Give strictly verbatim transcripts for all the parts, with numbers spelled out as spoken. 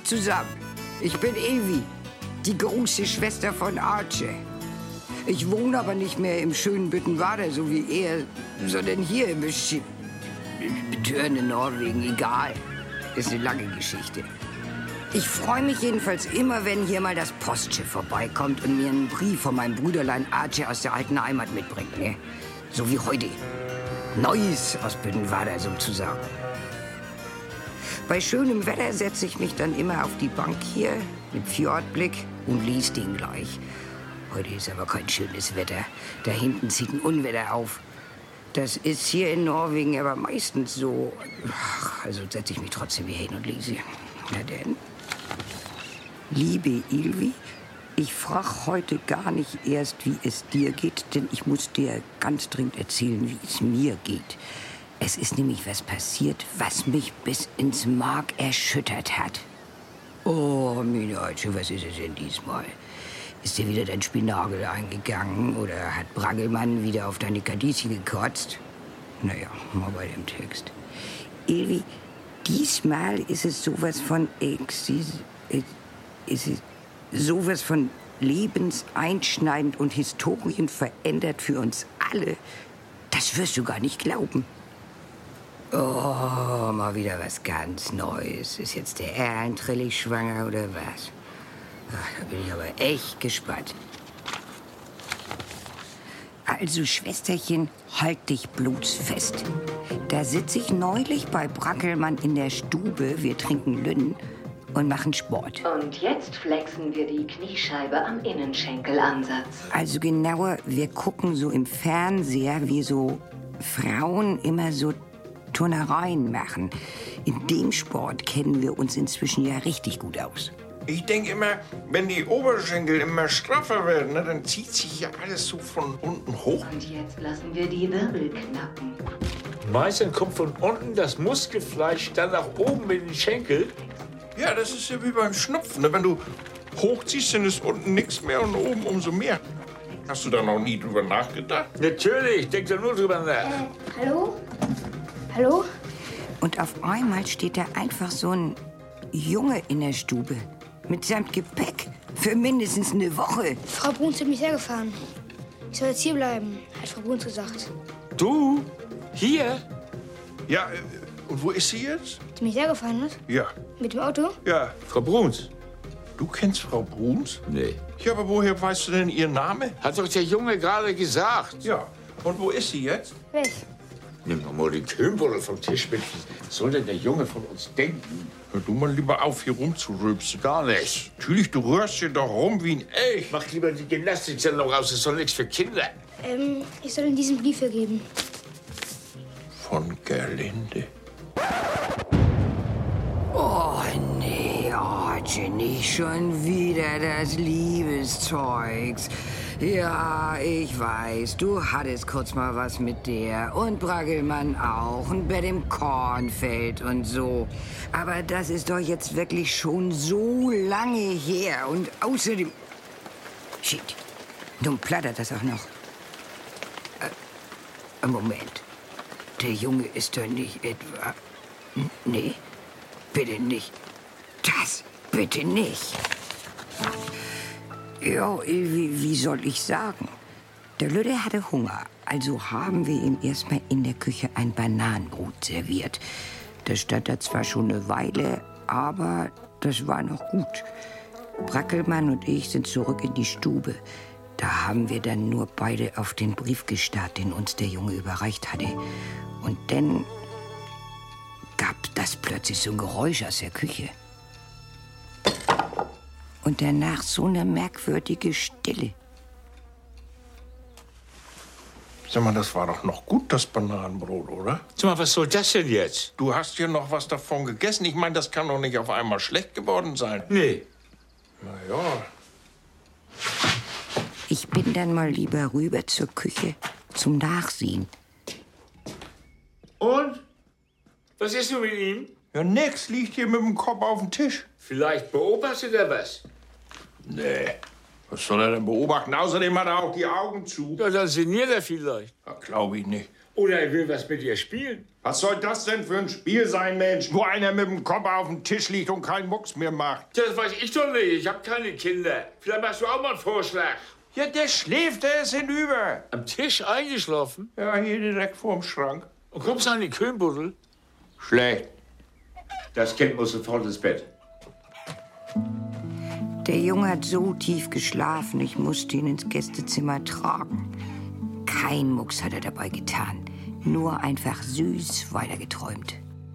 zusammen. Ich bin Evi, die große Schwester von Arche. Ich wohne aber nicht mehr im schönen Büttenwader, so wie er, sondern hier im Besch- Betörne Norwegen. Egal, ist eine lange Geschichte. Ich freue mich jedenfalls immer, wenn hier mal das Postschiff vorbeikommt und mir einen Brief von meinem Brüderlein Arche aus der alten Heimat mitbringt. Ne? So wie heute. Neues aus Büttenwader sozusagen. Bei schönem Wetter setze ich mich dann immer auf die Bank hier mit Fjordblick und lese den gleich. Heute ist aber kein schönes Wetter. Da hinten zieht ein Unwetter auf. Das ist hier in Norwegen aber meistens so. Ach, also setze ich mich trotzdem hier hin und lese. Na denn? Liebe Ilvi, ich frage heute gar nicht erst, wie es dir geht, denn ich muss dir ganz dringend erzählen, wie es mir geht. Es ist nämlich was passiert, was mich bis ins Mark erschüttert hat. Oh, Minatsche, was ist es denn diesmal? Ist dir wieder dein Spinagel eingegangen oder hat Braggelmann wieder auf deine Kadisi gekotzt? Naja, mal bei dem Text. Ilvi, diesmal ist es sowas von Exis, ist es sowas von lebenseinschneidend und historienverändert für uns alle. Das wirst du gar nicht glauben. Oh, mal wieder was ganz Neues. Ist jetzt der Erhard Trillig schwanger oder was? Ach, da bin ich aber echt gespannt. Also, Schwesterchen, halt dich bloß fest. Da sitze ich neulich bei Brackelmann in der Stube. Wir trinken Lünn und machen Sport. Und jetzt flexen wir die Kniescheibe am Innenschenkelansatz. Also genauer, wir gucken so im Fernseher, wie so Frauen immer so Turnereien machen. In dem Sport kennen wir uns inzwischen ja richtig gut aus. Ich denke immer, wenn die Oberschenkel immer straffer werden, ne, dann zieht sich ja alles so von unten hoch. Und jetzt lassen wir die Wirbel knacken. Meistens kommt von unten das Muskelfleisch dann nach oben in den Schenkel. Ja, das ist ja wie beim Schnupfen. Ne? Wenn du hochziehst, dann ist unten nichts mehr und oben umso mehr. Hast du da noch nie drüber nachgedacht? Natürlich, denk da nur drüber nach. Äh, hallo? Hallo? Und auf einmal steht da einfach so ein Junge in der Stube. Mitsamt Gepäck. Für mindestens eine Woche. Frau Bruns hat mich hergefahren. Ich soll jetzt hier bleiben, hat Frau Bruns gesagt. Du? Hier? Ja, äh, und wo ist sie jetzt? Die mich hergefahren hat? Ja. Mit dem Auto? Ja. Frau Bruns? Du kennst Frau Bruns? Nee. Ja, aber woher weißt du denn ihren Namen? Hat doch der Junge gerade gesagt. Ja. Und wo ist sie jetzt? Weg. Nimm doch mal den Kühlbuddel vom Tisch mit. Was soll denn der Junge von uns denken? Hör du mal lieber auf, hier rumzurülpsen. Gar nicht. Natürlich, du rührst hier doch rum wie ein Elch. Mach lieber die Gymnastiksendung raus. Das ist doch nichts für Kinder. Ähm, ich soll Ihnen diesen Brief hier geben. Von Gerlinde. Oh, nee, Arche, nicht schon wieder das Liebeszeugs. Ja, ich weiß, du hattest kurz mal was mit der und Braggelmann auch und bei dem Kornfeld und so. Aber das ist doch jetzt wirklich schon so lange her und außerdem... Shit, nun plattert das auch noch. Äh, Moment, der Junge ist doch nicht etwa... N- Nee, bitte nicht. Das bitte nicht. Ja, wie, wie soll ich sagen? Der Lüde hatte Hunger, also haben wir ihm erstmal in der Küche ein Bananenbrot serviert. Das stand da zwar schon eine Weile, aber das war noch gut. Brackelmann und ich sind zurück in die Stube. Da haben wir dann nur beide auf den Brief gestarrt, den uns der Junge überreicht hatte. Und dann gab das plötzlich so ein Geräusch aus der Küche. Und danach so eine merkwürdige Stille. Sag mal, das war doch noch gut, das Bananenbrot, oder? Sag mal, was soll das denn jetzt? Du hast ja noch was davon gegessen. Ich meine, das kann doch nicht auf einmal schlecht geworden sein. Nee. Na ja. Ich bin dann mal lieber rüber zur Küche zum Nachsehen. Und? Was ist nun mit ihm? Ja, nix. Liegt hier mit dem Kopf auf dem Tisch. Vielleicht beobachtet er was. Nee. Was soll er denn beobachten? Außerdem hat er auch die Augen zu. Ja, dann sinniert er vielleicht. Ja, glaube ich nicht. Oder er will was mit ihr spielen. Was soll das denn für ein Spiel sein, Mensch? Wo einer mit dem Kopf auf dem Tisch liegt und keinen Mucks mehr macht. Das weiß ich doch nicht. Ich habe keine Kinder. Vielleicht machst du auch mal einen Vorschlag. Ja, der schläft, der ist hinüber. Am Tisch eingeschlafen? Ja, hier direkt vorm Schrank. Und kommst du an die Köhnbuddel? Schlecht. Das Kind muss sofort ins Bett. Der Junge hat so tief geschlafen, ich musste ihn ins Gästezimmer tragen. Kein Mucks hat er dabei getan, nur einfach süß weitergeträumt.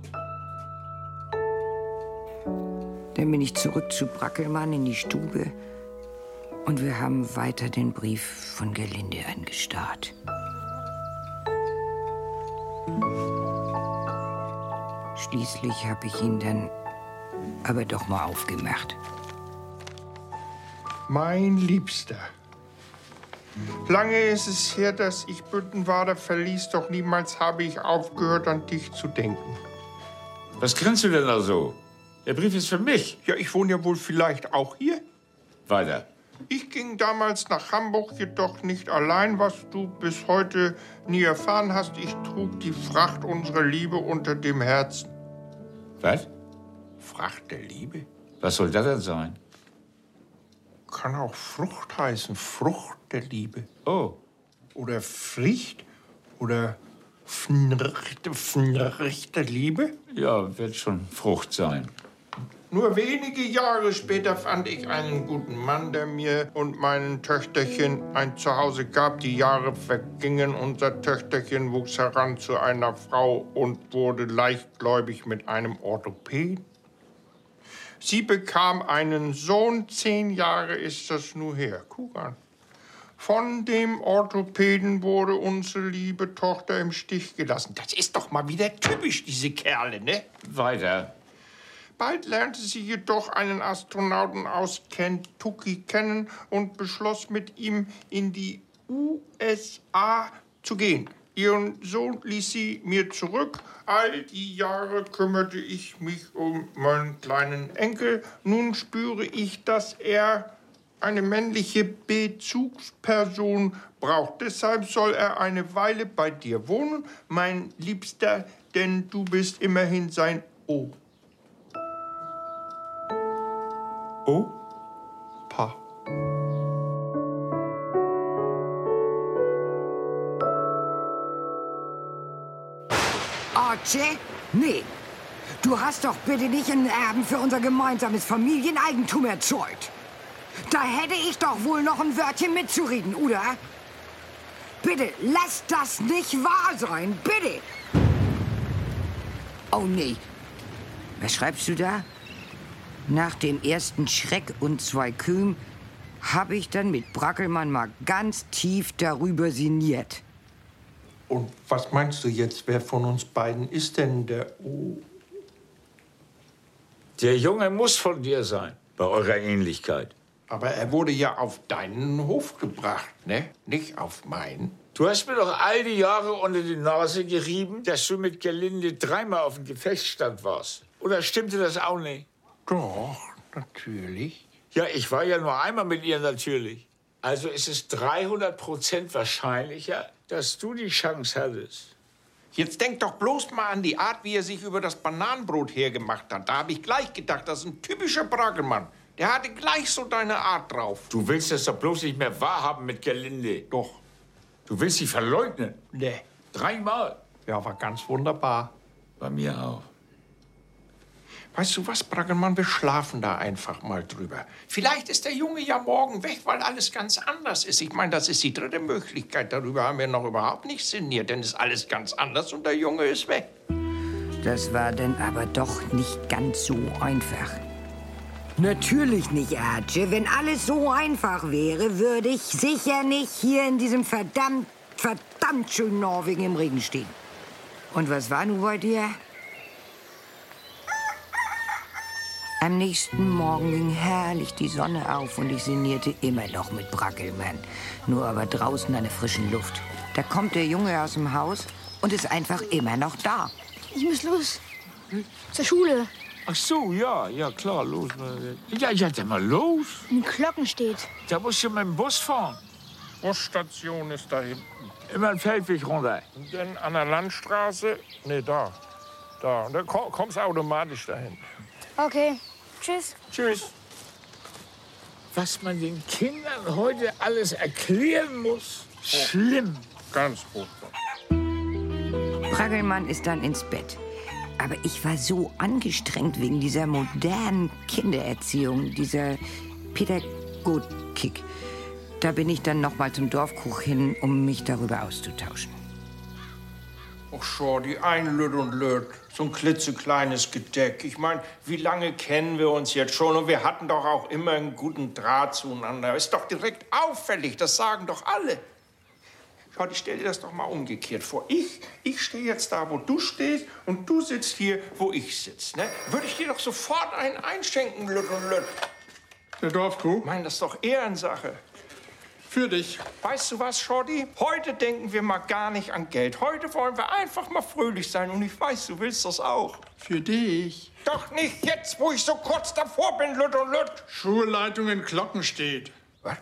Dann bin ich zurück zu Brackelmann in die Stube und wir haben weiter den Brief von Gerlinde angestarrt. Schließlich habe ich ihn dann aber doch mal aufgemacht. Mein Liebster, lange ist es her, dass ich Büttenwader verließ, doch niemals habe ich aufgehört, an dich zu denken. Was grinst du denn da so? Der Brief ist für mich. Ja, ich wohne ja wohl vielleicht auch hier. Weiter. Ich ging damals nach Hamburg, jedoch nicht allein, was du bis heute nie erfahren hast. Ich trug die Fracht unserer Liebe unter dem Herzen. Was? Fracht der Liebe? Was soll das denn sein? Kann auch Frucht heißen, Frucht der Liebe. Oh. Oder Pflicht oder Fnricht, Fnricht der Liebe. Ja, wird schon Frucht sein. Nur wenige Jahre später fand ich einen guten Mann, der mir und meinen Töchterchen ein Zuhause gab. Die Jahre vergingen, unser Töchterchen wuchs heran zu einer Frau und wurde leichtgläubig mit einem Orthopäden. Sie bekam einen Sohn, zehn Jahre ist das nur her. Guck an. Von dem Orthopäden wurde unsere liebe Tochter im Stich gelassen. Das ist doch mal wieder typisch, diese Kerle, ne? Weiter. Bald lernte sie jedoch einen Astronauten aus Kentucky kennen und beschloss, mit ihm in die U S A zu gehen. Ihren Sohn ließ sie mir zurück. All die Jahre kümmerte ich mich um meinen kleinen Enkel. Nun spüre ich, dass er eine männliche Bezugsperson braucht. Deshalb soll er eine Weile bei dir wohnen, mein Liebster, denn du bist immerhin sein O. Opa. Archie? Nee. Du hast doch bitte nicht einen Erben für unser gemeinsames Familieneigentum erzeugt. Da hätte ich doch wohl noch ein Wörtchen mitzureden, oder? Bitte, lass das nicht wahr sein, bitte! Oh nee. Was schreibst du da? Nach dem ersten Schreck und zwei Kühen habe ich dann mit Brackelmann mal ganz tief darüber sinniert. Und was meinst du jetzt, wer von uns beiden ist denn der O? Der Junge muss von dir sein, bei eurer Ähnlichkeit. Aber er wurde ja auf deinen Hof gebracht, ne? Nicht auf meinen. Du hast mir doch all die Jahre unter die Nase gerieben, dass du mit Gerlinde dreimal auf dem Gefechtsstand warst. Oder stimmte das auch nicht? Doch, natürlich. Ja, ich war ja nur einmal mit ihr natürlich. Also ist es dreihundert Prozent wahrscheinlicher, dass du die Chance hattest. Jetzt denk doch bloß mal an die Art, wie er sich über das Bananenbrot hergemacht hat. Da habe ich gleich gedacht, das ist ein typischer Brackelmann. Der hatte gleich so deine Art drauf. Du willst das doch bloß nicht mehr wahrhaben mit Gerlinde. Doch. Du willst sie verleugnen. Nee. Dreimal. Ja, war ganz wunderbar. Bei mir auch. Weißt du was, Brackelmann, wir schlafen da einfach mal drüber. Vielleicht ist der Junge ja morgen weg, weil alles ganz anders ist. Ich meine, das ist die dritte Möglichkeit. Darüber haben wir noch überhaupt nicht sinniert, denn ist alles ganz anders und der Junge ist weg. Das war dann aber doch nicht ganz so einfach. Natürlich nicht, Archie. Wenn alles so einfach wäre, würde ich sicher nicht hier in diesem verdammt, verdammt schönen Norwegen im Regen stehen. Und was war nun bei dir? Am nächsten Morgen ging herrlich die Sonne auf und ich sinnierte immer noch mit Brackelmann. Nur aber draußen an der frischen Luft. Da kommt der Junge aus dem Haus und ist einfach immer noch da. Ich muss los. Zur Schule. Ach so, ja, ja, klar, los. Ja, ja, dann mal los. In den Glocken steht. Da musst du mit dem Bus fahren. Busstation ist da hinten. Immer ein Feldweg runter. Und dann an der Landstraße, nee, da, da. Und dann kommst du automatisch dahin. Okay, tschüss. Tschüss. Was man den Kindern heute alles erklären muss, schlimm. Ganz furchtbar. Braggelmann ist dann ins Bett. Aber ich war so angestrengt wegen dieser modernen Kindererziehung, dieser Pädagogik. Da bin ich dann noch mal zum Dorfkrug hin, um mich darüber auszutauschen. Ach schau, die ein Lütt und Lütt. So ein klitzekleines Gedeck. Ich meine, wie lange kennen wir uns jetzt schon? Und wir hatten doch auch immer einen guten Draht zueinander. Ist doch direkt auffällig, das sagen doch alle. Schau, ich stell dir das doch mal umgekehrt vor. Ich, ich stehe jetzt da, wo du stehst, und du sitzt hier, wo ich sitze. Ne? Würde ich dir doch sofort einen einschenken, Lütt und Lütt. Der Dorfkuh? Ich meine, das ist doch Ehrensache. Für dich. Weißt du was, Shorty? Heute denken wir mal gar nicht an Geld. Heute wollen wir einfach mal fröhlich sein. Und ich weiß, du willst das auch. Für dich. Doch nicht jetzt, wo ich so kurz davor bin, Lütt und Lütt. Schulleitung in Glockenstedt. Was?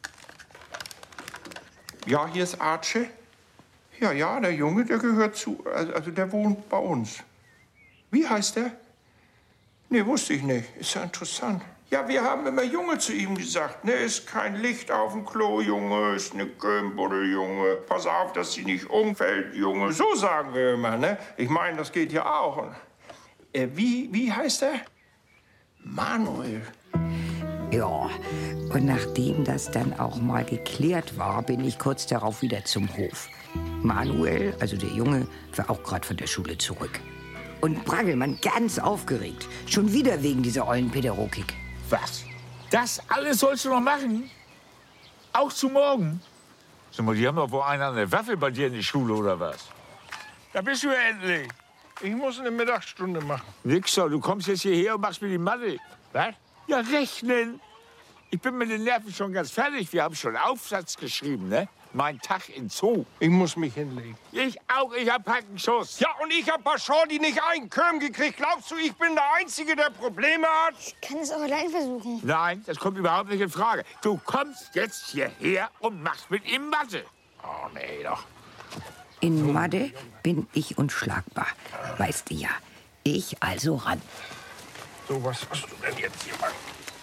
Ja, hier ist Arche. Ja, ja, der Junge, der gehört zu... Also, der wohnt bei uns. Wie heißt der? Nee, wusste ich nicht. Ist ja interessant. Ja, wir haben immer Junge zu ihm gesagt. Ne, ist kein Licht auf dem Klo, Junge, ist eine Kömbuddel, Junge. Pass auf, dass sie nicht umfällt, Junge. So sagen wir immer, ne? Ich meine, das geht ja auch. Und, äh, wie, wie heißt er? Manuel. Ja, und nachdem das dann auch mal geklärt war, bin ich kurz darauf wieder zum Hof. Manuel, also der Junge, war auch gerade von der Schule zurück. Und Braggelmann ganz aufgeregt. Schon wieder wegen dieser ollen Pädagogik. Was? Das alles sollst du noch machen? Auch zu morgen? Sag mal, die haben doch wohl einen an der Waffe bei dir in die Schule, oder was? Da bist du ja endlich. Ich muss eine Mittagsstunde machen. Wichser, du kommst jetzt hierher und machst mir die Mathe. Was? Ja, rechnen. Ich bin mit den Nerven schon ganz fertig. Wir haben schon Aufsatz geschrieben, ne? Mein Tag in Zoo. Ich muss mich hinlegen. Ich auch, ich hab Hackenschuss. Ja, und ich hab bei Shorty nicht einen Köm gekriegt. Glaubst du, ich bin der Einzige, der Probleme hat? Ich kann es auch allein versuchen. Nein, das kommt überhaupt nicht in Frage. Du kommst jetzt hierher und machst mit ihm Mathe. Oh, nee, doch. In Mathe bin ich unschlagbar. Weißt du ja. Ich also ran. So, was hast du denn jetzt hier machen?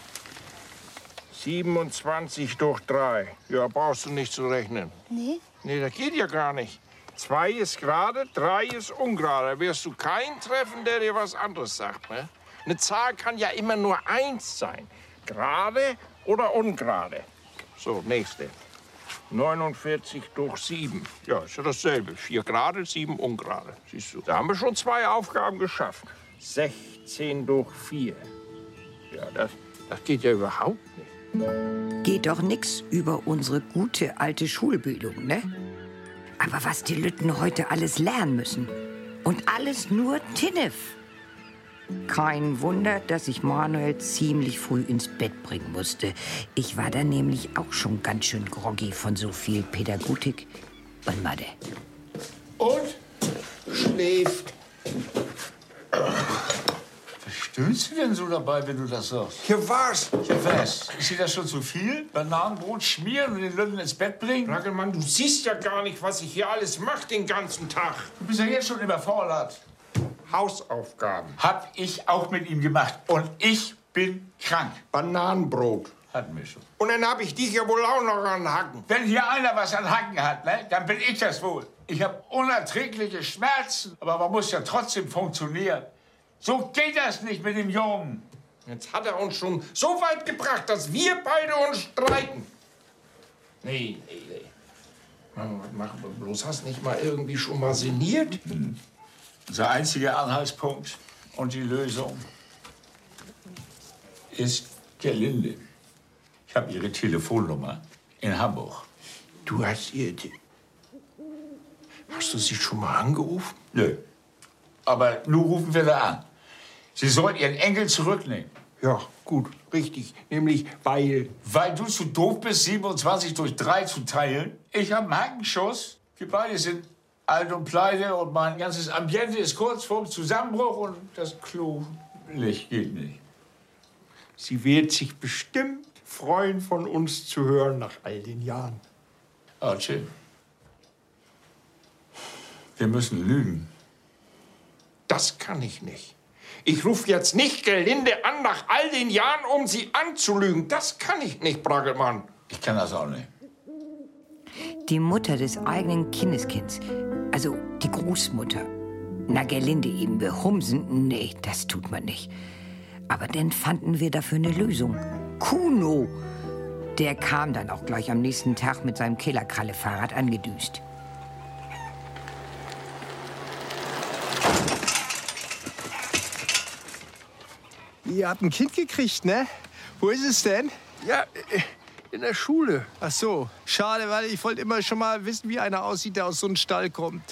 siebenundzwanzig durch drei. Ja, brauchst du nicht zu rechnen. Nee? Nee, das geht ja gar nicht. Zwei ist gerade, drei ist ungerade. Da wirst du keinen treffen, der dir was anderes sagt, ne? Eine Zahl kann ja immer nur eins sein. Gerade oder ungerade. So, nächste. neunundvierzig durch sieben. Ja, ist ja dasselbe. Vier gerade, sieben ungerade. Siehst du. Da haben wir schon zwei Aufgaben geschafft. sechzehn durch vier. Ja, das, das geht ja überhaupt nicht. Geht doch nix über unsere gute alte Schulbildung, ne? Aber was die Lütten heute alles lernen müssen. Und alles nur Tinnef. Kein Wunder, dass ich Manuel ziemlich früh ins Bett bringen musste. Ich war da nämlich auch schon ganz schön groggy von so viel Pädagogik und Mathe. Und? Schläft. Stöhnst du denn so dabei, wenn du das sagst? Hier war's. Ja, was? Ist dir das schon zu viel? Bananenbrot schmieren und den Lütten ins Bett bringen? Braggelmann, du siehst ja gar nicht, was ich hier alles mache den ganzen Tag. Du bist ja jetzt schon überfordert. Hausaufgaben. Hab ich auch mit ihm gemacht. Und ich bin krank. Bananenbrot. Hatten wir schon. Und dann hab ich dich ja wohl auch noch an Hacken. Wenn hier einer was an Hacken hat, ne, dann bin ich das wohl. Ich habe unerträgliche Schmerzen, aber man muss ja trotzdem funktionieren. So geht das nicht mit dem Jungen. Jetzt hat er uns schon so weit gebracht, dass wir beide uns streiten. Nee, nee, nee. Mann, was machen wir bloß? Hast nicht mal irgendwie schon mal sinniert? Hm. Unser einziger Anhaltspunkt und die Lösung ist Gerlinde. Ich habe ihre Telefonnummer in Hamburg. Du hast ihr... Hast du sie schon mal angerufen? Nö. Aber nun rufen wir da an. Sie soll ihren Enkel zurücknehmen. Ja, gut, richtig. Nämlich, weil... Weil du zu doof bist, siebenundzwanzig durch drei zu teilen. Ich habe einen Hackenschuss. Wir beide sind alt und pleite und mein ganzes Ambiente ist kurz vorm Zusammenbruch und das Klolicht geht nicht. Sie wird sich bestimmt freuen, von uns zu hören nach all den Jahren. Archie, wir müssen lügen. Das kann ich nicht. Ich rufe jetzt nicht Gerlinde an nach all den Jahren, um sie anzulügen. Das kann ich nicht, Braggelmann. Ich kann das auch nicht. Die Mutter des eigenen Kindeskinds, also die Großmutter. Na, Gerlinde eben behumsen? Nee, das tut man nicht. Aber dann fanden wir dafür eine Lösung. Kuno. Der kam dann auch gleich am nächsten Tag mit seinem Killerkralle-Fahrrad angedüst. Ihr habt ein Kind gekriegt, ne? Wo ist es denn? Ja, in der Schule. Ach so, schade, weil ich wollte immer schon mal wissen, wie einer aussieht, der aus so einem Stall kommt.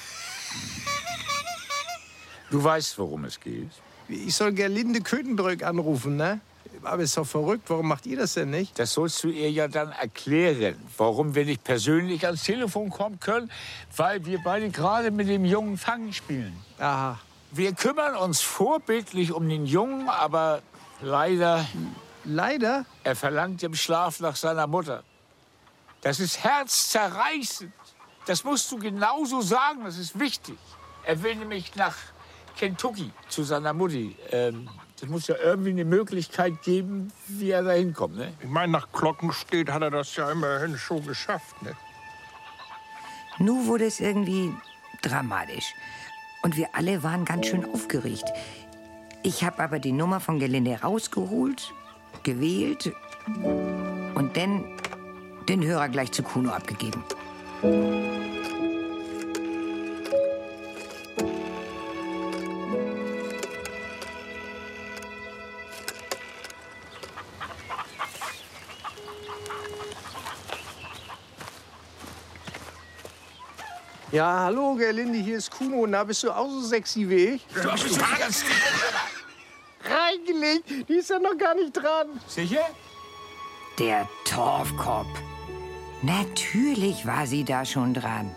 Du weißt, worum es geht. Ich soll Gerlinde Kötenbrück anrufen, ne? Aber ist doch verrückt, warum macht ihr das denn nicht? Das sollst du ihr ja dann erklären, warum wir nicht persönlich ans Telefon kommen können, weil wir beide gerade mit dem Jungen Fangen spielen. Aha. Wir kümmern uns vorbildlich um den Jungen, aber leider, Leider? er verlangt im Schlaf nach seiner Mutter. Das ist herzzerreißend. Das musst du genauso sagen, das ist wichtig. Er will nämlich nach Kentucky zu seiner Mutti. Ähm, das muss ja irgendwie eine Möglichkeit geben, wie er da hinkommt, ne? Ich meine, nach Glockenstedt hat er das ja immerhin schon geschafft, ne? Nun wurde es irgendwie dramatisch. Und wir alle waren ganz schön aufgeregt. Ich habe aber die Nummer von Gerlinde rausgeholt, gewählt und dann den Hörer gleich zu Kuno abgegeben. Ja, hallo Gerlinde, hier ist Kuno. Na, bist du auch so sexy wie ich? Du bist du ganz Reingelegt, die ist ja noch gar nicht dran. sicher? Der Torfkopf. Natürlich war sie da schon dran.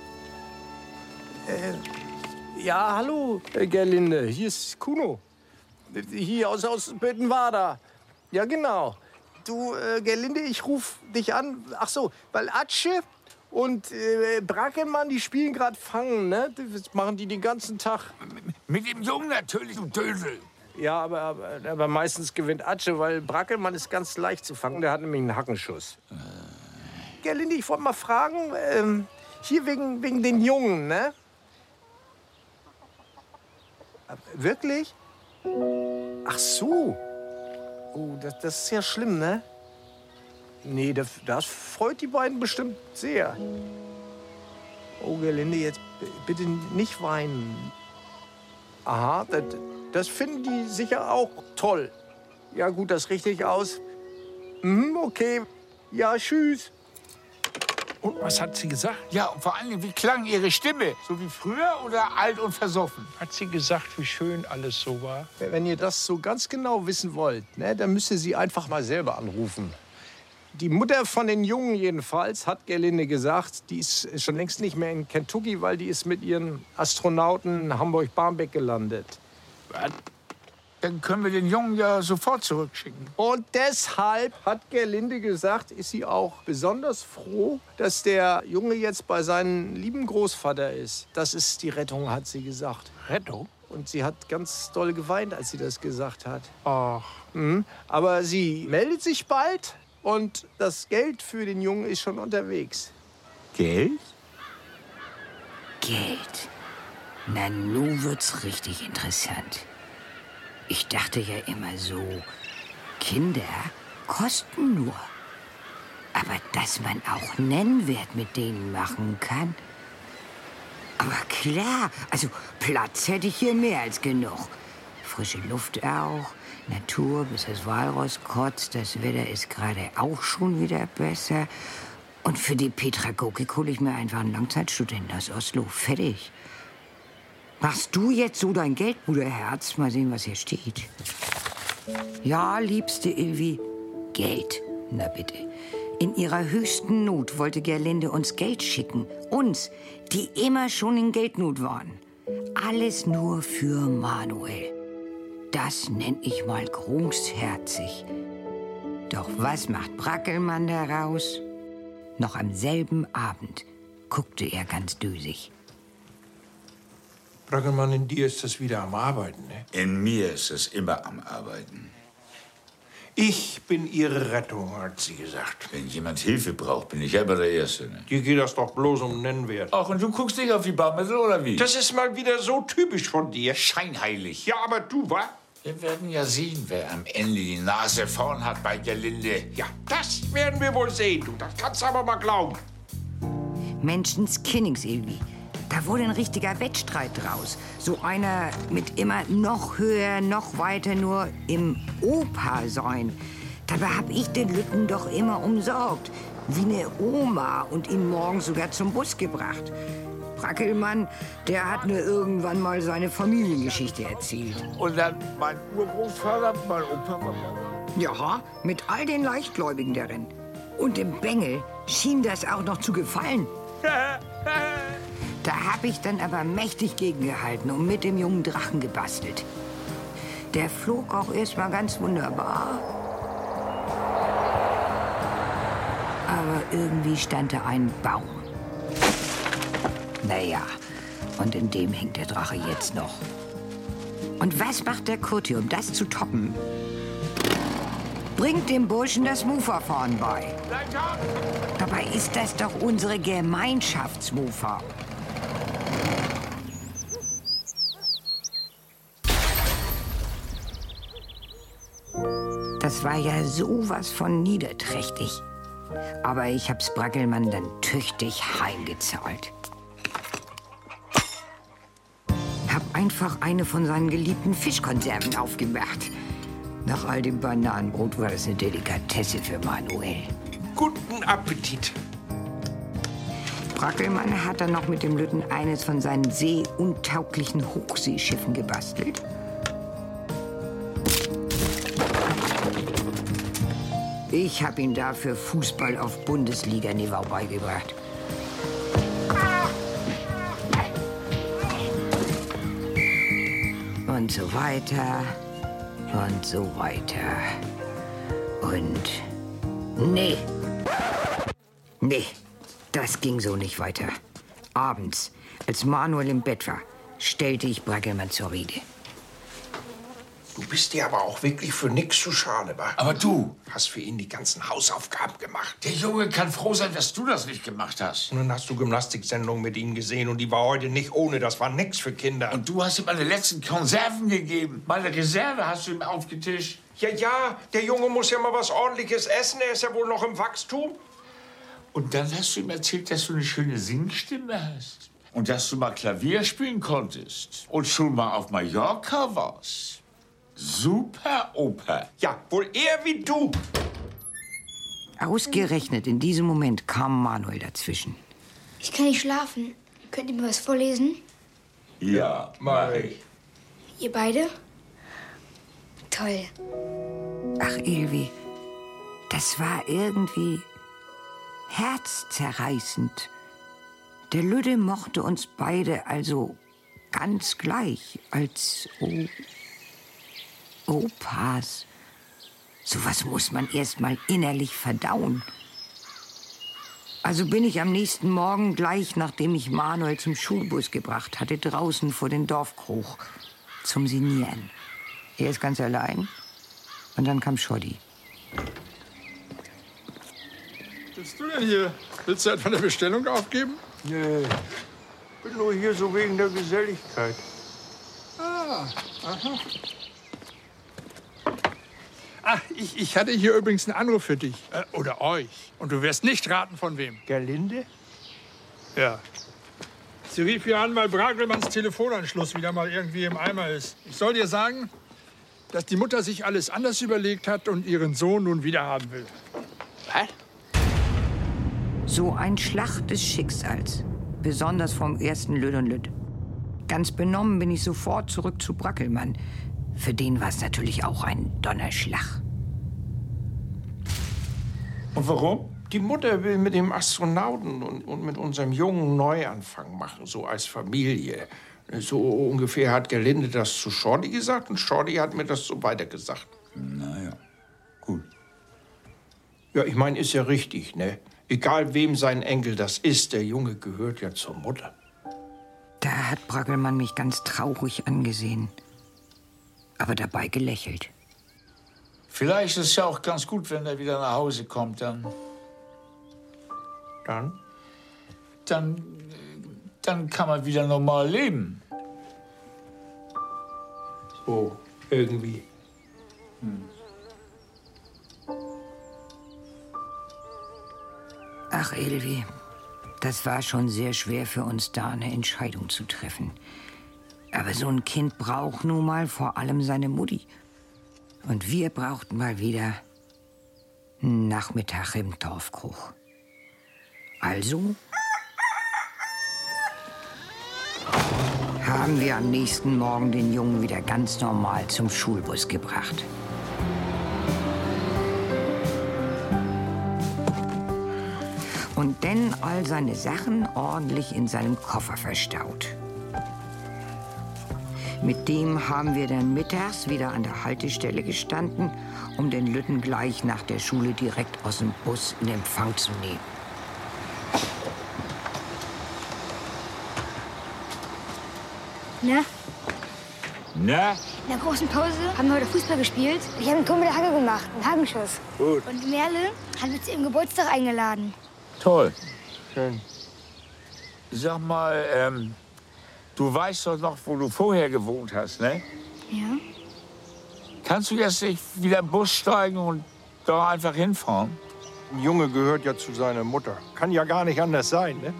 Ja, hallo äh, Gerlinde, hier ist Kuno. Hier aus, aus Böttenwader. Ja, genau. Du, äh, Gerlinde, ich ruf dich an. Ach so, weil Atsche und äh, Brackelmann, die spielen gerade Fangen, ne? Das machen die den ganzen Tag. Mit dem Jungen natürlich, du Dödel. Ja, aber, aber, aber meistens gewinnt Atsche, weil Brackelmann ist ganz leicht zu fangen. Der hat nämlich einen Hackenschuss. Äh. Gerlinde, ich wollte mal fragen, ähm, hier wegen, wegen den Jungen, ne? Aber wirklich? Ach so. Oh, das, das ist ja schlimm, ne? Nee, das, das freut die beiden bestimmt sehr. Oh, Gerlinde, jetzt b- bitte nicht weinen. Aha, das, das finden die sicher auch toll. Ja gut, das richte ich aus. Mhm, okay. Ja, tschüss. Und was hat sie gesagt? Ja, und vor allem, wie klang ihre Stimme? So wie früher oder alt und versoffen? Hat sie gesagt, wie schön alles so war? Wenn ihr das so ganz genau wissen wollt, ne, dann müsst ihr sie einfach mal selber anrufen. Die Mutter von den Jungen jedenfalls, hat Gerlinde gesagt, die ist schon längst nicht mehr in Kentucky, weil die ist mit ihren Astronauten in Hamburg-Barmbek gelandet. Dann können wir den Jungen ja sofort zurückschicken. Und deshalb hat Gerlinde gesagt, ist sie auch besonders froh, dass der Junge jetzt bei seinem lieben Großvater ist. Das ist die Rettung, hat sie gesagt. Rettung? Und sie hat ganz doll geweint, als sie das gesagt hat. Ach. Mhm. Aber sie meldet sich bald und das Geld für den Jungen ist schon unterwegs. Geld? Geld. Na, nun wird's richtig interessant. Ich dachte ja immer so, Kinder kosten nur. Aber dass man auch Nennwert mit denen machen kann. Aber klar, also Platz hätte ich hier mehr als genug. Frische Luft auch, Natur, bis das Walross kotzt. Das Wetter ist gerade auch schon wieder besser. Und für die Pädagogik hole ich mir einfach einen Langzeitstudenten aus Oslo. Fertig. Machst du jetzt so dein Geld, Bruderherz? Mal sehen, was hier steht. Ja, liebste Ilvi, Geld. Na bitte. In ihrer höchsten Not wollte Gerlinde uns Geld schicken. Uns, die immer schon in Geldnot waren. Alles nur für Manuel. Das nenn ich mal großherzig. Doch was macht Brackelmann daraus? Noch am selben Abend guckte er ganz dösig. Brackelmann, in dir ist das wieder am Arbeiten, ne? In mir ist es immer am Arbeiten. Ich bin Ihre Rettung, hat sie gesagt. Wenn jemand Hilfe braucht, bin ich immer der Erste. Ne? Dir geht das doch bloß um Nennwert. Ach, und du guckst nicht auf die Barmittel, oder wie? Das ist mal wieder so typisch von dir. Scheinheilig. Ja, aber du, wa? Wir werden ja sehen, wer am Ende die Nase vorn hat bei Gerlinde. Ja, das werden wir wohl sehen, du. Das kannst du aber mal glauben. Menschenskinnings, Ilvi. Da wurde ein richtiger Wettstreit draus. So einer mit immer noch höher, noch weiter nur im Opa sein. Dabei hab ich den Lütten doch immer umsorgt. Wie eine Oma und ihn morgens sogar zum Bus gebracht. Brackelmann, der hat mir irgendwann mal seine Familiengeschichte erzählt. Und dann mein Urgroßvater, mein Opa. Ja, mit all den Leichtgläubigen darin. Und dem Bengel schien das auch noch zu gefallen. Da hab ich dann aber mächtig gegengehalten und mit dem jungen Drachen gebastelt. Der flog auch erst mal ganz wunderbar. Aber irgendwie stand da ein Baum. Naja, und in dem hängt der Drache jetzt noch. Und was macht der Kurti, um das zu toppen? Bringt dem Burschen das Mofa-Fahren bei. Dabei ist das doch unsere Gemeinschaftsmofa. Das war ja sowas von niederträchtig. Aber ich hab's Brackelmann dann tüchtig heimgezahlt. Hab einfach eine von seinen geliebten Fischkonserven aufgemacht. Nach all dem Bananenbrot war das eine Delikatesse für Manuel. Guten Appetit. Brackelmann hat dann noch mit dem Lütten eines von seinen seeuntauglichen Hochseeschiffen gebastelt. Ich hab ihn dafür Fußball auf Bundesliga-Niveau beigebracht. Und so weiter und so weiter. Und nee. Nee, das ging so nicht weiter. Abends, als Manuel im Bett war, stellte ich Brackelmann zur Rede. Du bist dir aber auch wirklich für nix zu schade, wa? Aber du, Hast für ihn die ganzen Hausaufgaben gemacht. der Junge kann froh sein, dass du das nicht gemacht hast. Und dann hast du Gymnastiksendungen mit ihm gesehen und die war heute nicht ohne. Das war nix für Kinder. Und du hast ihm meine letzten Konserven gegeben. Meine Reserve hast du ihm aufgetischt. ja, ja, der Junge muss ja mal was Ordentliches essen. Er ist ja wohl noch im Wachstum. Und dann hast du ihm erzählt, dass du eine schöne Singstimme hast. Und dass du mal Klavier spielen konntest. Und schon mal auf Mallorca warst. Super Oper. Ja, wohl eher wie du. Ausgerechnet in diesem Moment kam Manuel dazwischen. Ich kann nicht schlafen. Könnt ihr mir was vorlesen? Ja, mach ich. Ihr beide? Toll. Ach, Ilvi, das war irgendwie herzzerreißend. Der Lüde mochte uns beide also ganz gleich als o Opas. Sowas muss man erst mal innerlich verdauen. Also bin ich am nächsten Morgen, gleich nachdem ich Manuel zum Schulbus gebracht hatte, draußen vor den Dorfkrug zum Sinieren. Er ist ganz allein. Und dann kam Schotti. Was bist du denn hier? Willst du etwa eine Bestellung aufgeben? Nee, bin nur hier so wegen der Geselligkeit. Ah, aha. Ach, ich, ich hatte hier übrigens einen Anruf für dich. Äh, oder euch. Und du wirst nicht raten, von wem. Gerlinde? Ja. Sie rief hier an, weil Brackelmanns Telefonanschluss wieder mal irgendwie im Eimer ist. Ich soll dir sagen, dass die Mutter sich alles anders überlegt hat und ihren Sohn nun wieder haben will. Was? So ein Schlag des Schicksals. Besonders vom ersten Lüd und Lüd. Ganz benommen bin ich sofort zurück zu Brackelmann. Für den war es natürlich auch ein Donnerschlag. Und warum? Die Mutter will mit dem Astronauten und, und mit unserem Jungen einen Neuanfang machen, so als Familie. So ungefähr hat Gerlinde das zu Shorty gesagt und Shorty hat mir das so weitergesagt. Naja, gut. Ja, ich meine, ist ja richtig, ne? Egal wem sein Enkel das ist, der Junge gehört ja zur Mutter. Da hat Braggelmann mich ganz traurig angesehen, aber dabei gelächelt. Vielleicht ist es ja auch ganz gut, wenn er wieder nach Hause kommt, dann... Dann? Dann, dann kann man wieder normal leben. So, irgendwie. Hm. Ach, Elvi, das war schon sehr schwer für uns, da eine Entscheidung zu treffen. Aber so ein Kind braucht nun mal vor allem seine Mutti. Und wir brauchten mal wieder einen Nachmittag im Dorfkrug. Also haben wir am nächsten Morgen den Jungen wieder ganz normal zum Schulbus gebracht. Und dann all seine Sachen ordentlich in seinem Koffer verstaut. Mit dem haben wir dann mittags wieder an der Haltestelle gestanden, um den Lütten gleich nach der Schule direkt aus dem Bus in Empfang zu nehmen. Na, Na? in der großen Pause haben wir heute Fußball gespielt. Ich habe ein Tor mit der Hacke gemacht, einen Hagenschuss. Gut. Und Merle hat mich zu ihrem Geburtstag eingeladen. Toll. Schön. Sag mal, ähm, du weißt doch noch, wo du vorher gewohnt hast, ne? Ja? Kannst du jetzt nicht wieder im Bus steigen und da einfach hinfahren? Ein Junge gehört ja zu seiner Mutter. Kann ja gar nicht anders sein, ne?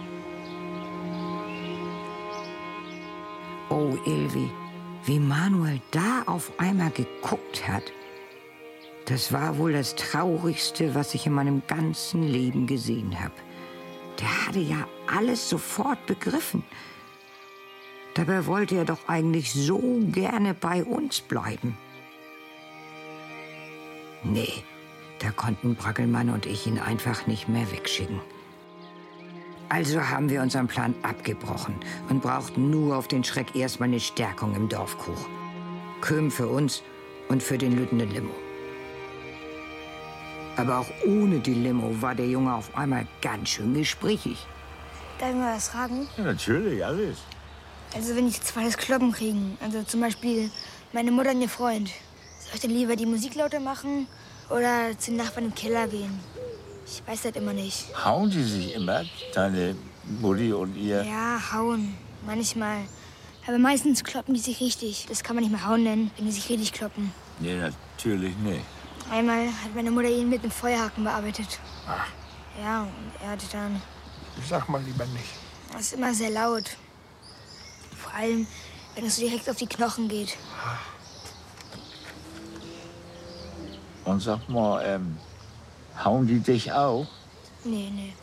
Oh, Elvi, wie Manuel da auf einmal geguckt hat. Das war wohl das Traurigste, was ich in meinem ganzen Leben gesehen habe. Der hatte ja alles sofort begriffen. Dabei wollte er doch eigentlich so gerne bei uns bleiben. Nee, da konnten Braggelmann und ich ihn einfach nicht mehr wegschicken. Also haben wir unseren Plan abgebrochen und brauchten nur auf den Schreck erstmal eine Stärkung im Dorfkrug. Köhm für uns und für den lüttenden Limo. Aber auch ohne die Limo war der Junge auf einmal ganz schön gesprächig. Darf ich mal was fragen? Ja, natürlich, alles. Also wenn ich zweites Kloppen kriegen, also zum Beispiel meine Mutter und ihr Freund, soll ich dann lieber die Musik lauter machen oder zum Nachbarn im Keller gehen? Ich weiß das immer nicht. Hauen die sich immer, deine Mutti und ihr? Ja, hauen. Manchmal. Aber meistens kloppen die sich richtig. Das kann man nicht mehr hauen nennen, wenn die sich richtig kloppen. Nee, natürlich nicht. Einmal hat meine Mutter ihn mit einem Feuerhaken bearbeitet. Ach. Ja, und er hatte dann... Sag mal lieber nicht. Das ist immer sehr laut. Vor allem, wenn es so direkt auf die Knochen geht. Und sag mal, ähm, hauen die dich auch? Nee, nee.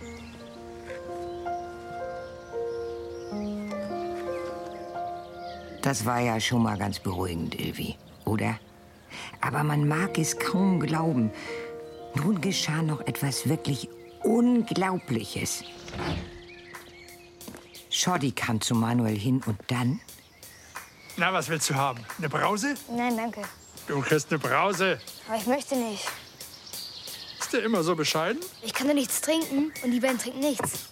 Das war ja schon mal ganz beruhigend, Elvi, oder? Aber man mag es kaum glauben. Nun geschah noch etwas wirklich Unglaubliches. Schotti kam zu Manuel hin und dann... Na, was willst du haben? Eine Brause? Nein, danke. Du kriegst eine Brause. Aber ich möchte nicht. Ist der immer so bescheiden? Ich kann doch nichts trinken und die beiden trinken nichts.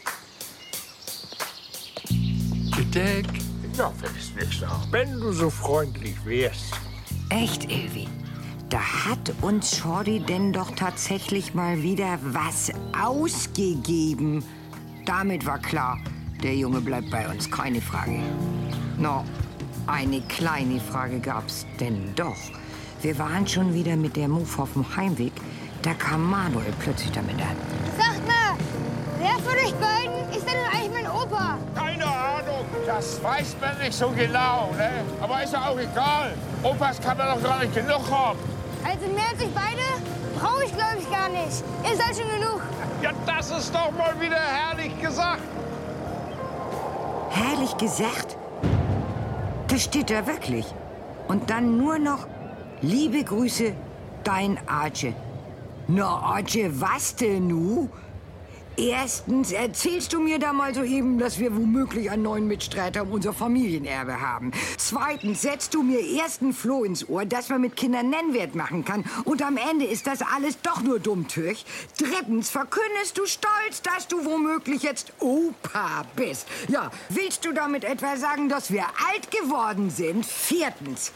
Gedeck. Ja, wenn es nicht da. Wenn du so freundlich wärst. Echt, Elvi? Da hat uns Schotti denn doch tatsächlich mal wieder was ausgegeben. Damit war klar, der Junge bleibt bei uns, keine Frage. No, eine kleine Frage gab's denn doch. Wir waren schon wieder mit der Move auf dem Heimweg. Da kam Manuel plötzlich damit an. Sagt mal, wer von euch beiden ist denn eigentlich mein Opa? Keine Ahnung, das weiß man nicht so genau, ne? Aber ist ja auch egal. Opas kann man doch gar nicht genug haben. Also mehr als ich beide brauche ich, glaube ich, gar nicht. Ihr seid schon genug. Ja, das ist doch mal wieder herrlich gesagt. Herrlich gesagt? Das steht da wirklich. Und dann nur noch, liebe Grüße, dein Arche. Na, Arche, was denn nu? Erstens erzählst du mir da mal soeben, dass wir womöglich einen neuen Mitstreiter um unser Familienerbe haben. Zweitens setzt du mir ersten Floh ins Ohr, dass man mit Kindern Nennwert machen kann. Und am Ende ist das alles doch nur Dummtürch. Drittens verkündest du stolz, dass du womöglich jetzt Opa bist. Ja, willst du damit etwa sagen, dass wir alt geworden sind? Viertens.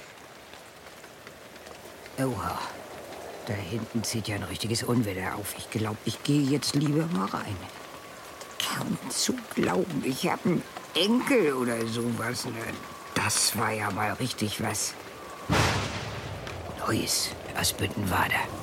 Oha. Da hinten zieht ja ein richtiges Unwetter auf. Ich glaube, ich gehe jetzt lieber mal rein. Kaum zu glauben, ich habe einen Enkel oder sowas. Ne? Das war ja mal richtig was Neues aus Büttenwader.